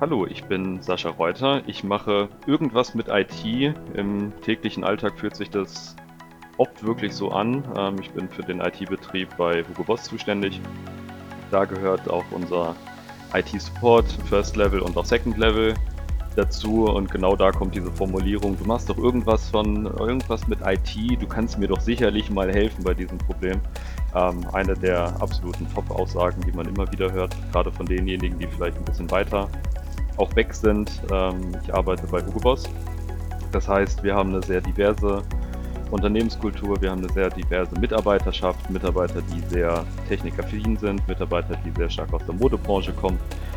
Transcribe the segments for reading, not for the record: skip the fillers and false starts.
Hallo, ich bin Sascha Reuter. Ich mache irgendwas mit IT. Im täglichen Alltag fühlt sich das oft wirklich so an. Ich bin für den IT-Betrieb bei Hugo Boss zuständig. Da gehört auch unser IT-Support, First Level und auch Second Level dazu. Und genau da kommt diese Formulierung, du machst doch irgendwas mit IT, du kannst mir doch sicherlich mal helfen bei diesem Problem. Eine der absoluten Top-Aussagen, die man immer wieder hört, gerade von denjenigen, die vielleicht ein bisschen weiter auch weg sind. Ich arbeite bei Hugo Boss. Das heißt, wir haben eine sehr diverse Unternehmenskultur, wir haben eine sehr diverse Mitarbeiterschaft, Mitarbeiter, die sehr technikaffin sind, Mitarbeiter, die sehr stark aus der Modebranche kommen.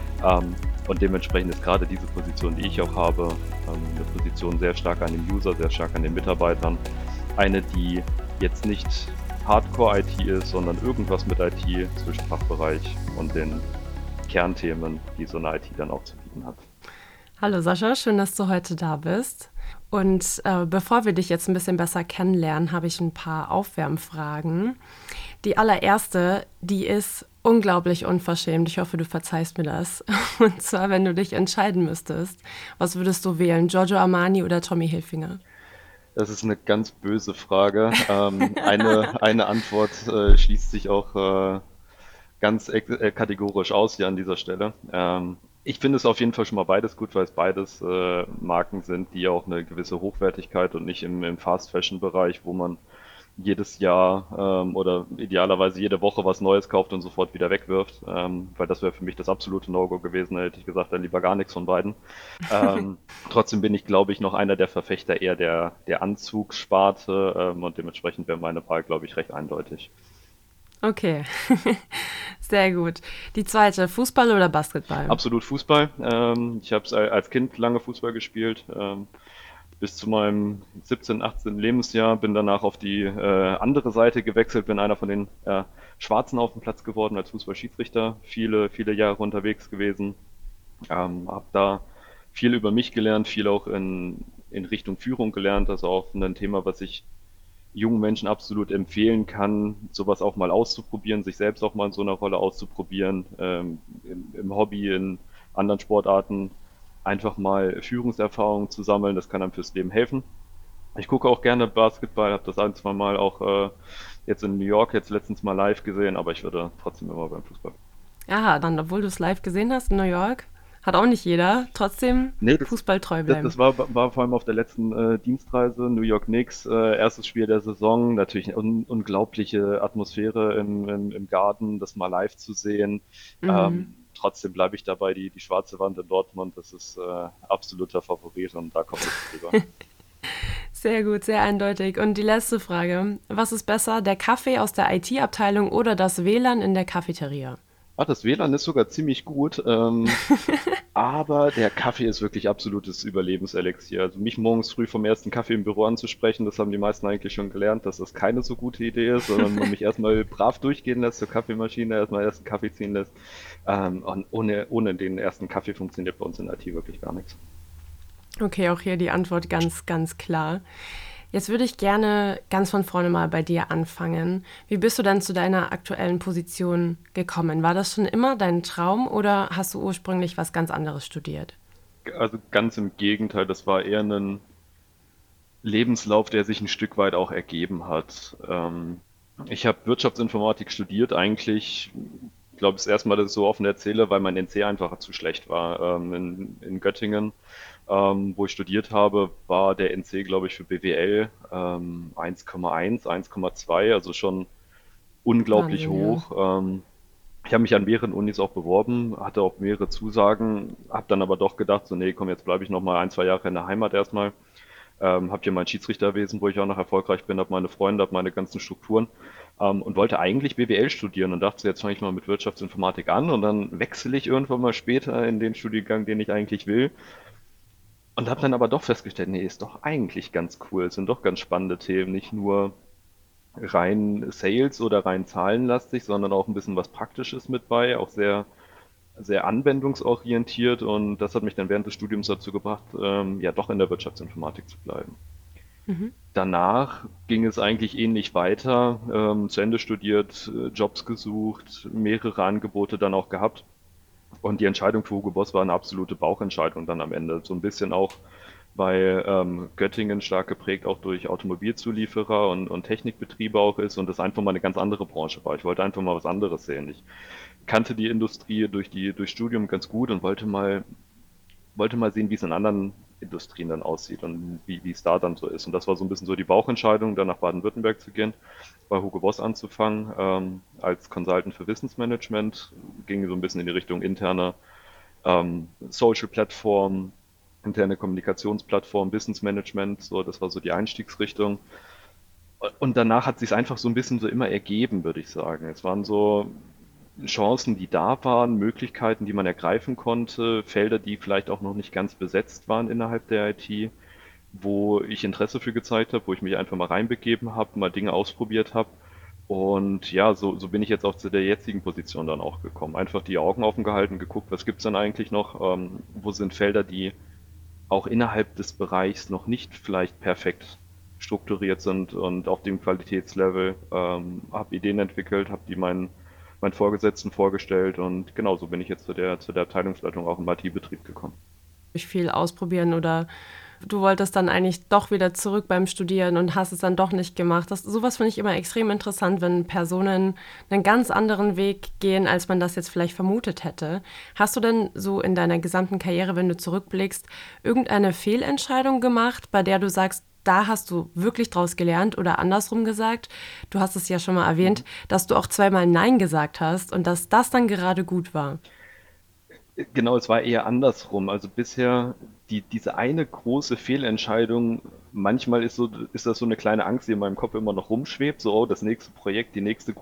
Und dementsprechend ist gerade diese Position, die ich auch habe, eine Position sehr stark an den User, sehr stark an den Mitarbeitern. Eine, die jetzt nicht Hardcore-IT ist, sondern irgendwas mit IT zwischen Fachbereich und den Kernthemen, die so eine IT dann auch zu bieten hat. Hallo Sascha, schön, dass du heute da bist. Und bevor wir dich jetzt ein bisschen besser kennenlernen, habe ich ein paar Aufwärmfragen. Die allererste, die ist unglaublich unverschämt. Ich hoffe, du verzeihst mir das. Und zwar, wenn du dich entscheiden müsstest, was würdest du wählen? Giorgio Armani oder Tommy Hilfiger? Das ist eine ganz böse Frage. Eine Antwort schließt sich auch ganz kategorisch aus hier an dieser Stelle. Ich finde es auf jeden Fall schon mal beides gut, weil es beides Marken sind, die auch eine gewisse Hochwertigkeit und nicht im Fast-Fashion-Bereich, wo man jedes Jahr oder idealerweise jede Woche was Neues kauft und sofort wieder wegwirft, weil das wäre für mich das absolute No-Go gewesen. Da hätte ich gesagt, dann lieber gar nichts von beiden. Trotzdem bin ich, glaube ich, noch einer der Verfechter eher der Anzugssparte und dementsprechend wäre meine Wahl, glaube ich, recht eindeutig. Okay, sehr gut. Die zweite, Fußball oder Basketball? Absolut Fußball. Ich habe als Kind lange Fußball gespielt, bis zu meinem 17., 18. Lebensjahr, bin danach auf die andere Seite gewechselt, bin einer von den Schwarzen auf dem Platz geworden als Fußballschiedsrichter, viele Jahre unterwegs gewesen, habe da viel über mich gelernt, viel auch in Richtung Führung gelernt, also auch ein Thema, was ich jungen Menschen absolut empfehlen kann, sowas auch mal auszuprobieren, sich selbst auch mal in so einer Rolle auszuprobieren, im Hobby, in anderen Sportarten, einfach mal Führungserfahrung zu sammeln, das kann einem fürs Leben helfen. Ich gucke auch gerne Basketball, habe das ein, zwei Mal auch jetzt in New York jetzt letztens mal live gesehen, aber ich würde trotzdem immer beim Fußball. Aha, dann, obwohl du es live gesehen hast in New York, hat auch nicht jeder, trotzdem Nee, Fußball treu das bleiben. war vor allem auf der letzten Dienstreise, New York Knicks, erstes Spiel der Saison, natürlich eine unglaubliche Atmosphäre im Garten, das mal live zu sehen. Trotzdem bleibe ich dabei, die schwarze Wand in Dortmund, das ist absoluter Favorit und da kommt nichts drüber. Sehr gut, sehr eindeutig. Und die letzte Frage. Was ist besser, der Kaffee aus der IT-Abteilung oder das WLAN in der Cafeteria? Ah, das WLAN ist sogar ziemlich gut, aber der Kaffee ist wirklich absolutes Überlebenselixier. Also mich morgens früh vom ersten Kaffee im Büro anzusprechen, das haben die meisten eigentlich schon gelernt, dass das keine so gute Idee ist, sondern man mich erstmal brav durchgehen lässt zur Kaffeemaschine, erstmal ersten Kaffee ziehen lässt. Und ohne den ersten Kaffee funktioniert bei uns in IT wirklich gar nichts. Okay, auch hier die Antwort ganz, ganz klar. Jetzt würde ich gerne ganz von vorne mal bei dir anfangen. Wie bist du dann zu deiner aktuellen Position gekommen? War das schon immer dein Traum oder hast du ursprünglich was ganz anderes studiert? Also ganz im Gegenteil, das war eher ein Lebenslauf, der sich ein Stück weit auch ergeben hat. Ich habe Wirtschaftsinformatik studiert, eigentlich, ich glaube, das erste Mal, dass ich so offen erzähle, weil mein NC einfach zu schlecht war. In Göttingen, wo ich studiert habe, war der NC, glaube ich, für BWL 1,1, 1,2, also schon unglaublich Wahnsinn, ja. hoch. Ich habe mich an mehreren Unis auch beworben, hatte auch mehrere Zusagen, habe dann aber doch gedacht, so nee, komm, jetzt bleibe ich noch mal ein, zwei Jahre in der Heimat erstmal. Habe hier mein Schiedsrichterwesen, wo ich auch noch erfolgreich bin, habe meine Freunde, habe meine ganzen Strukturen und wollte eigentlich BWL studieren und dachte, jetzt fange ich mal mit Wirtschaftsinformatik an und dann wechsle ich irgendwann mal später in den Studiengang, den ich eigentlich will. Und habe dann aber doch festgestellt, nee, ist doch eigentlich ganz cool, es sind doch ganz spannende Themen, nicht nur rein Sales oder rein zahlenlastig, sondern auch ein bisschen was Praktisches mit bei, auch sehr anwendungsorientiert und das hat mich dann während des Studiums dazu gebracht, ja doch in der Wirtschaftsinformatik zu bleiben. Danach ging es eigentlich ähnlich weiter, zu Ende studiert, Jobs gesucht, mehrere Angebote dann auch gehabt Und die Entscheidung für Hugo Boss war eine absolute Bauchentscheidung dann am Ende. So ein bisschen auch, weil Göttingen stark geprägt auch durch Automobilzulieferer und Technikbetriebe auch ist und das einfach mal eine ganz andere Branche war. Ich wollte einfach mal was anderes sehen. Ich kannte die Industrie durch Studium ganz gut und wollte mal sehen, wie es in anderen Industrien dann aussieht und wie es da dann so ist. Und das war so ein bisschen so die Bauchentscheidung, dann nach Baden-Württemberg zu gehen, bei Hugo Boss anzufangen, als Consultant für Wissensmanagement, ging so ein bisschen in die Richtung interne Social Plattform, interne Kommunikationsplattform, Business Management, so, das war so die Einstiegsrichtung. Und danach hat sich einfach so ein bisschen so immer ergeben, würde ich sagen. Es waren so Chancen, die da waren, Möglichkeiten, die man ergreifen konnte, Felder, die vielleicht auch noch nicht ganz besetzt waren innerhalb der IT, wo ich Interesse für gezeigt habe, wo ich mich einfach mal reinbegeben habe, mal Dinge ausprobiert habe. Und ja, so bin ich jetzt auch zu der jetzigen Position dann auch gekommen. Einfach die Augen offen gehalten, geguckt, was gibt's denn eigentlich noch, wo sind Felder, die auch innerhalb des Bereichs noch nicht vielleicht perfekt strukturiert sind und auf dem Qualitätslevel, habe Ideen entwickelt, habe die meinen Vorgesetzten vorgestellt und genau so bin ich jetzt zu der Abteilungsleitung auch im IT-Betrieb gekommen. Viel ausprobieren oder du wolltest dann eigentlich doch wieder zurück beim Studieren und hast es dann doch nicht gemacht. Sowas finde ich immer extrem interessant, wenn Personen einen ganz anderen Weg gehen, als man das jetzt vielleicht vermutet hätte. Hast du denn so in deiner gesamten Karriere, wenn du zurückblickst, irgendeine Fehlentscheidung gemacht, bei der du sagst, da hast du wirklich draus gelernt oder andersrum gesagt, du hast es ja schon mal erwähnt, dass du auch zweimal Nein gesagt hast und dass das dann gerade gut war. Genau, es war eher andersrum. Also bisher diese eine große Fehlentscheidung, manchmal ist das so eine kleine Angst, die in meinem Kopf immer noch rumschwebt, so, oh, das nächste Projekt,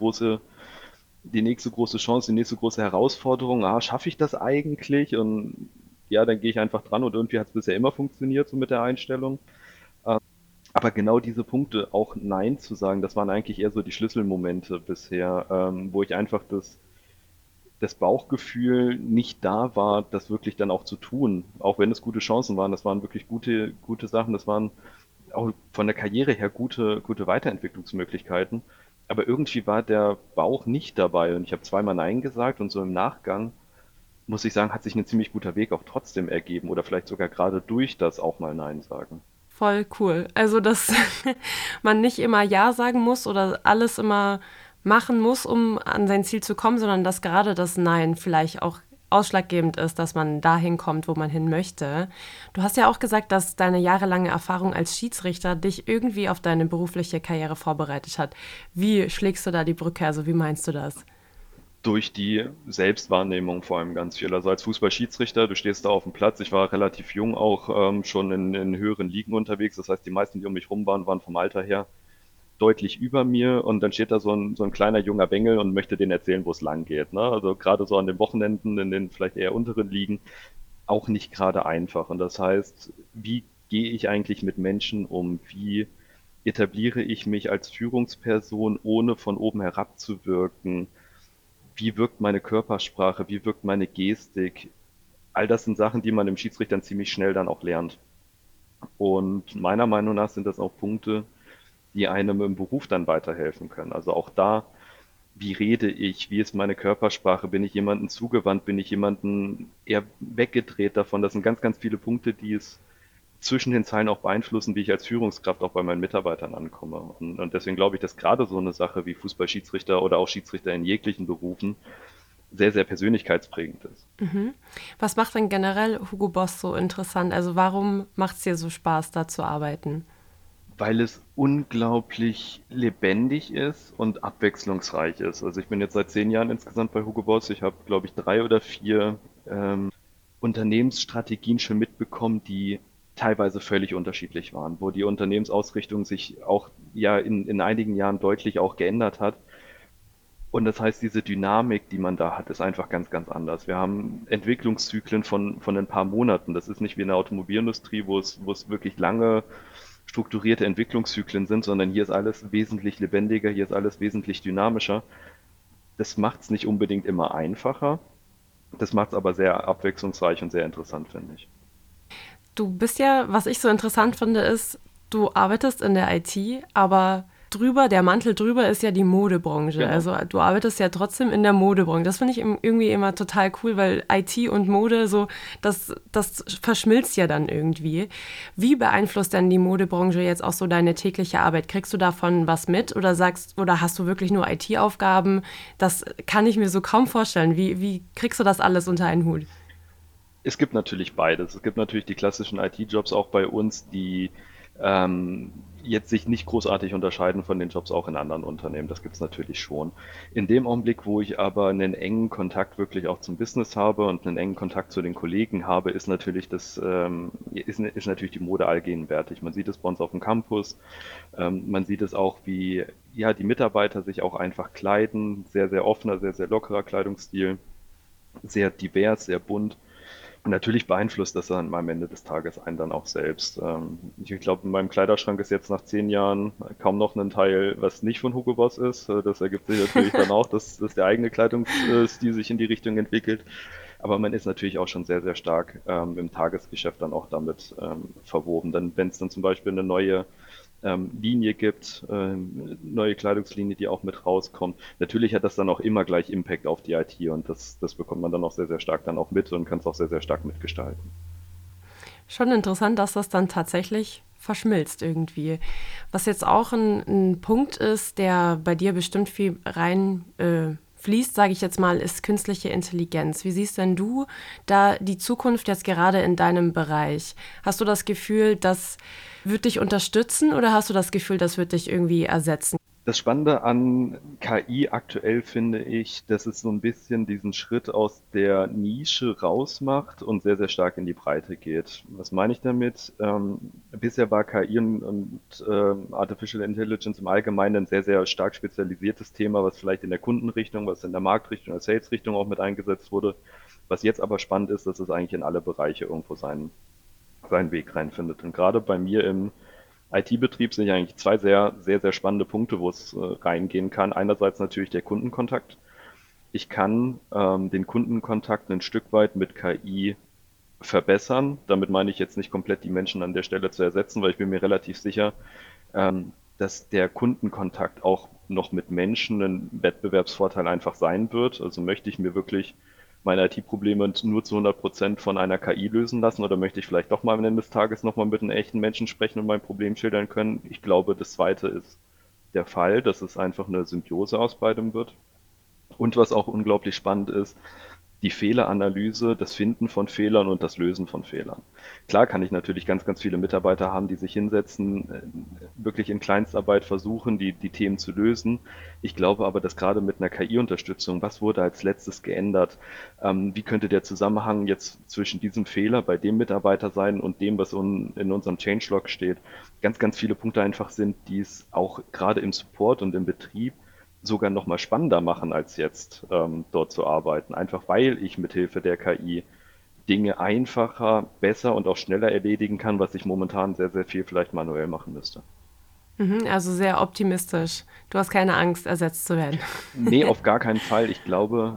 die nächste große Chance, die nächste große Herausforderung, schaffe ich das eigentlich? Und ja, dann gehe ich einfach dran und irgendwie hat es bisher immer funktioniert, so mit der Einstellung. Aber genau diese Punkte, auch Nein zu sagen, das waren eigentlich eher so die Schlüsselmomente bisher, wo ich einfach das Bauchgefühl nicht da war, das wirklich dann auch zu tun. Auch wenn es gute Chancen waren, das waren wirklich gute Sachen, das waren auch von der Karriere her gute Weiterentwicklungsmöglichkeiten. Aber irgendwie war der Bauch nicht dabei und ich habe zweimal Nein gesagt und so im Nachgang, muss ich sagen, hat sich ein ziemlich guter Weg auch trotzdem ergeben oder vielleicht sogar gerade durch das auch mal Nein sagen. Voll cool. Also, dass man nicht immer Ja sagen muss oder alles immer machen muss, um an sein Ziel zu kommen, sondern dass gerade das Nein vielleicht auch ausschlaggebend ist, dass man dahin kommt, wo man hin möchte. Du hast ja auch gesagt, dass deine jahrelange Erfahrung als Schiedsrichter dich irgendwie auf deine berufliche Karriere vorbereitet hat. Wie schlägst du da die Brücke? Also, wie meinst du das? Durch die Selbstwahrnehmung vor allem ganz viel. Also als Fußballschiedsrichter, du stehst da auf dem Platz. Ich war relativ jung auch schon in höheren Ligen unterwegs. Das heißt, die meisten, die um mich rum waren, waren vom Alter her deutlich über mir und dann steht da so ein kleiner junger Bengel und möchte denen erzählen, wo es lang geht. Ne? Also gerade so an den Wochenenden in den vielleicht eher unteren Ligen auch nicht gerade einfach. Und das heißt, wie gehe ich eigentlich mit Menschen um? Wie etabliere ich mich als Führungsperson, ohne von oben herab zu wirken? Wie wirkt meine Körpersprache? Wie wirkt meine Gestik? All das sind Sachen, die man im Schiedsrichter ziemlich schnell dann auch lernt. Und meiner Meinung nach sind das auch Punkte, die einem im Beruf dann weiterhelfen können. Also auch da, wie rede ich, wie ist meine Körpersprache, bin ich jemandem zugewandt, bin ich jemanden eher weggedreht davon. Das sind ganz, ganz viele Punkte, die es zwischen den Zeilen auch beeinflussen, wie ich als Führungskraft auch bei meinen Mitarbeitern ankomme. Und deswegen glaube ich, dass gerade so eine Sache wie Fußballschiedsrichter oder auch Schiedsrichter in jeglichen Berufen sehr, sehr persönlichkeitsprägend ist. Was macht denn generell Hugo Boss so interessant? Also, warum macht es dir so Spaß, da zu arbeiten? Weil es unglaublich lebendig ist und abwechslungsreich ist. Also ich bin jetzt seit 10 Jahren insgesamt bei Hugo Boss. Ich habe, glaube ich, 3 oder 4 Unternehmensstrategien schon mitbekommen, die teilweise völlig unterschiedlich waren, wo die Unternehmensausrichtung sich auch ja in einigen Jahren deutlich auch geändert hat. Und das heißt, diese Dynamik, die man da hat, ist einfach ganz, ganz anders. Wir haben Entwicklungszyklen von ein paar Monaten. Das ist nicht wie in der Automobilindustrie, wo es wirklich lange strukturierte Entwicklungszyklen sind, sondern hier ist alles wesentlich lebendiger, hier ist alles wesentlich dynamischer. Das macht es nicht unbedingt immer einfacher, das macht es aber sehr abwechslungsreich und sehr interessant, finde ich. Du bist ja, was ich so interessant finde, ist, du arbeitest in der IT, aber drüber, der Mantel drüber ist ja die Modebranche. Genau. Also du arbeitest ja trotzdem in der Modebranche. Das finde ich irgendwie immer total cool, weil IT und Mode so, das verschmilzt ja dann irgendwie. Wie beeinflusst denn die Modebranche jetzt auch so deine tägliche Arbeit? Kriegst du davon was mit oder hast du wirklich nur IT-Aufgaben? Das kann ich mir so kaum vorstellen. Wie kriegst du das alles unter einen Hut? Es gibt natürlich beides. Es gibt natürlich die klassischen IT-Jobs auch bei uns, die ähm, jetzt sich nicht großartig unterscheiden von den Jobs auch in anderen Unternehmen. Das gibt es natürlich schon. In dem Augenblick, wo ich aber einen engen Kontakt wirklich auch zum Business habe und einen engen Kontakt zu den Kollegen habe, ist natürlich ist natürlich die Mode allgegenwärtig. Man sieht es bei uns auf dem Campus. Man sieht es auch, wie ja die Mitarbeiter sich auch einfach kleiden. Sehr, sehr offener, sehr, sehr lockerer Kleidungsstil. Sehr divers, sehr bunt. Und natürlich beeinflusst das dann am Ende des Tages einen dann auch selbst. Ich glaube, in meinem Kleiderschrank ist jetzt nach 10 Jahren kaum noch ein Teil, was nicht von Hugo Boss ist. Das ergibt sich natürlich dann auch, dass der eigene Kleidungsstil sich in die Richtung entwickelt. Aber man ist natürlich auch schon sehr, sehr stark im Tagesgeschäft dann auch damit verwoben. Dann, wenn es dann zum Beispiel eine neue Linie gibt, neue Kleidungslinie, die auch mit rauskommt. Natürlich hat das dann auch immer gleich Impact auf die IT und das bekommt man dann auch sehr, sehr stark dann auch mit und kann es auch sehr, sehr stark mitgestalten. Schon interessant, dass das dann tatsächlich verschmilzt irgendwie. Was jetzt auch ein Punkt ist, der bei dir bestimmt viel rein fließt, sage ich jetzt mal, ist künstliche Intelligenz. Wie siehst denn du da die Zukunft jetzt gerade in deinem Bereich? Hast du das Gefühl, das wird dich unterstützen oder hast du das Gefühl, das wird dich irgendwie ersetzen? Das Spannende an KI aktuell finde ich, dass es so ein bisschen diesen Schritt aus der Nische rausmacht und sehr, sehr stark in die Breite geht. Was meine ich damit? Bisher war KI und Artificial Intelligence im Allgemeinen ein sehr, sehr stark spezialisiertes Thema, was vielleicht in der Kundenrichtung, was in der Marktrichtung, der Salesrichtung auch mit eingesetzt wurde. Was jetzt aber spannend ist, dass es eigentlich in alle Bereiche irgendwo seinen Weg reinfindet. Und gerade bei mir im IT-Betrieb sehe ich eigentlich zwei sehr, sehr, sehr spannende Punkte, wo es reingehen kann. Einerseits natürlich der Kundenkontakt. Ich kann den Kundenkontakt ein Stück weit mit KI verbessern. Damit meine ich jetzt nicht komplett die Menschen an der Stelle zu ersetzen, weil ich bin mir relativ sicher, dass der Kundenkontakt auch noch mit Menschen ein Wettbewerbsvorteil einfach sein wird. Also möchte ich mir wirklich meine IT-Probleme nur zu 100% von einer KI lösen lassen oder möchte ich vielleicht doch mal am Ende des Tages nochmal mit einem echten Menschen sprechen und mein Problem schildern können? Ich glaube, das zweite ist der Fall, dass es einfach eine Symbiose aus beidem wird. Und was auch unglaublich spannend ist, die Fehleranalyse, das Finden von Fehlern und das Lösen von Fehlern. Klar kann ich natürlich ganz, ganz viele Mitarbeiter haben, die sich hinsetzen, wirklich in Kleinstarbeit versuchen, die Themen zu lösen. Ich glaube aber, dass gerade mit einer KI-Unterstützung, was wurde als letztes geändert? Wie könnte der Zusammenhang jetzt zwischen diesem Fehler bei dem Mitarbeiter sein und dem, was in unserem Changelog steht? Ganz, ganz viele Punkte einfach sind, die es auch gerade im Support und im Betrieb sogar noch mal spannender machen, als jetzt dort zu arbeiten. Einfach weil ich mithilfe der KI Dinge einfacher, besser und auch schneller erledigen kann, was ich momentan sehr, sehr viel vielleicht manuell machen müsste. Mhm, also sehr optimistisch. Du hast keine Angst, ersetzt zu werden. Nee, auf gar keinen Fall. Ich glaube,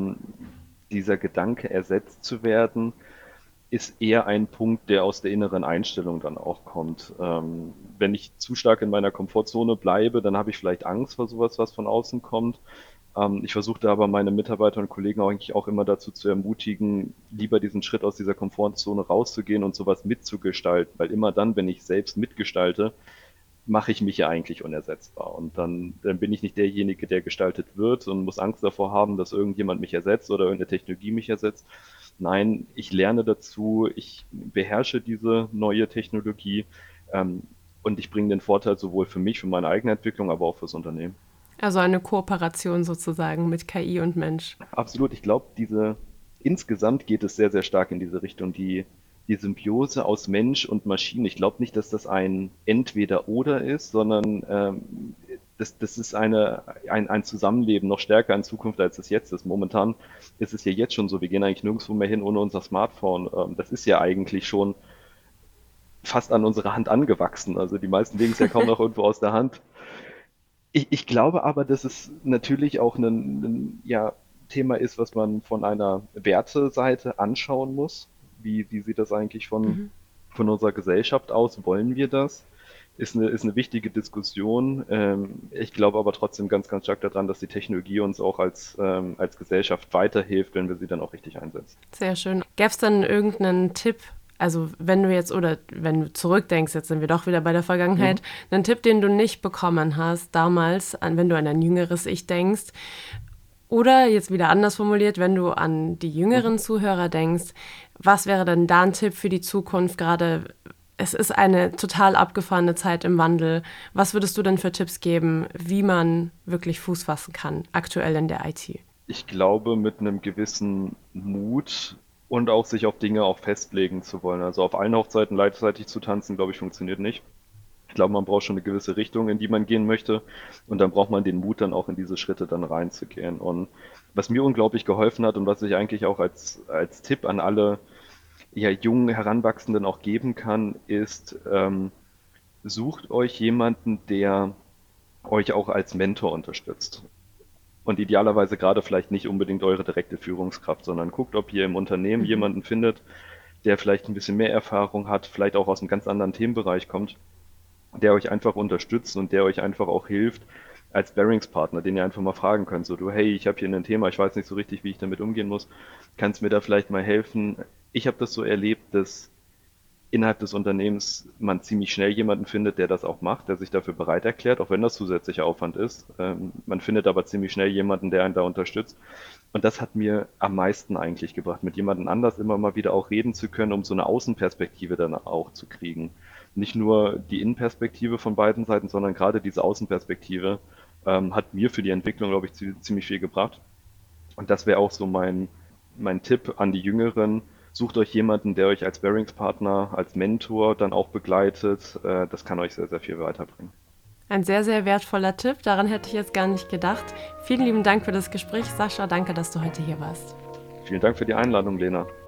dieser Gedanke, ersetzt zu werden, ist eher ein Punkt, der aus der inneren Einstellung dann auch kommt. Wenn ich zu stark in meiner Komfortzone bleibe, dann habe ich vielleicht Angst vor sowas, was von außen kommt. Ich versuche da aber meine Mitarbeiter und Kollegen eigentlich auch immer dazu zu ermutigen, lieber diesen Schritt aus dieser Komfortzone rauszugehen und sowas mitzugestalten, weil immer dann, wenn ich selbst mitgestalte, mache ich mich ja eigentlich unersetzbar. Und dann bin ich nicht derjenige, der gestaltet wird und muss Angst davor haben, dass irgendjemand mich ersetzt oder irgendeine Technologie mich ersetzt. Nein, ich lerne dazu, ich beherrsche diese neue Technologie ähm, und ich bringe den Vorteil sowohl für mich, für meine eigene Entwicklung, aber auch fürs Unternehmen. Also eine Kooperation sozusagen mit KI und Mensch. Absolut, ich glaube, insgesamt geht es sehr, sehr stark in diese Richtung, die Symbiose aus Mensch und Maschine. Ich glaube nicht, dass das ein Entweder-Oder ist, sondern das ist ein Zusammenleben noch stärker in Zukunft, als es jetzt ist. Momentan ist es ja jetzt schon so, wir gehen eigentlich nirgendwo mehr hin ohne unser Smartphone. Das ist ja eigentlich schon fast an unsere Hand angewachsen. Also die meisten legen es ja kaum noch irgendwo aus der Hand. Ich glaube aber, dass es natürlich auch ein ja, Thema ist, was man von einer Werteseite anschauen muss. Wie sieht das eigentlich von unserer Gesellschaft aus? Wollen wir das? ist eine wichtige Diskussion. Ich glaube aber trotzdem ganz, ganz stark daran, dass die Technologie uns auch als Gesellschaft weiterhilft, wenn wir sie dann auch richtig einsetzen. Sehr schön. Gäbe es dann irgendeinen Tipp, also wenn du jetzt oder wenn du zurückdenkst, jetzt sind wir doch wieder bei der Vergangenheit, einen Tipp, den du nicht bekommen hast damals, wenn du an ein jüngeres Ich denkst, oder jetzt wieder anders formuliert, wenn du an die jüngeren Zuhörer denkst, was wäre denn da ein Tipp für die Zukunft? Gerade es ist eine total abgefahrene Zeit im Wandel. Was würdest du denn für Tipps geben, wie man wirklich Fuß fassen kann, aktuell in der IT? Ich glaube, mit einem gewissen Mut und auch sich auf Dinge auch festlegen zu wollen. Also auf allen Hochzeiten gleichzeitig zu tanzen, glaube ich, funktioniert nicht. Ich glaube, man braucht schon eine gewisse Richtung, in die man gehen möchte. Und dann braucht man den Mut, dann auch in diese Schritte dann reinzugehen. Und was mir unglaublich geholfen hat und was ich eigentlich auch als Tipp an alle ja, jungen Heranwachsenden auch geben kann, ist, sucht euch jemanden, der euch auch als Mentor unterstützt. Und idealerweise gerade vielleicht nicht unbedingt eure direkte Führungskraft, sondern guckt, ob ihr im Unternehmen jemanden findet, der vielleicht ein bisschen mehr Erfahrung hat, vielleicht auch aus einem ganz anderen Themenbereich kommt, der euch einfach unterstützt und der euch einfach auch hilft als Bearingspartner, den ihr einfach mal fragen könnt, so du, hey, ich habe hier ein Thema, ich weiß nicht so richtig, wie ich damit umgehen muss, kannst mir da vielleicht mal helfen? Ich habe das so erlebt, dass innerhalb des Unternehmens man ziemlich schnell jemanden findet, der das auch macht, der sich dafür bereit erklärt, auch wenn das zusätzlicher Aufwand ist. Man findet aber ziemlich schnell jemanden, der einen da unterstützt. Und das hat mir am meisten eigentlich gebracht, mit jemandem anders immer mal wieder auch reden zu können, um so eine Außenperspektive dann auch zu kriegen. Nicht nur die Innenperspektive von beiden Seiten, sondern gerade diese Außenperspektive hat mir für die Entwicklung, glaube ich, ziemlich viel gebracht. Und das wäre auch so mein Tipp an die Jüngeren. Sucht euch jemanden, der euch als Bearingspartner, als Mentor dann auch begleitet. Das kann euch sehr, sehr viel weiterbringen. Ein sehr, sehr wertvoller Tipp. Daran hätte ich jetzt gar nicht gedacht. Vielen lieben Dank für das Gespräch, Sascha. Danke, dass du heute hier warst. Vielen Dank für die Einladung, Lena.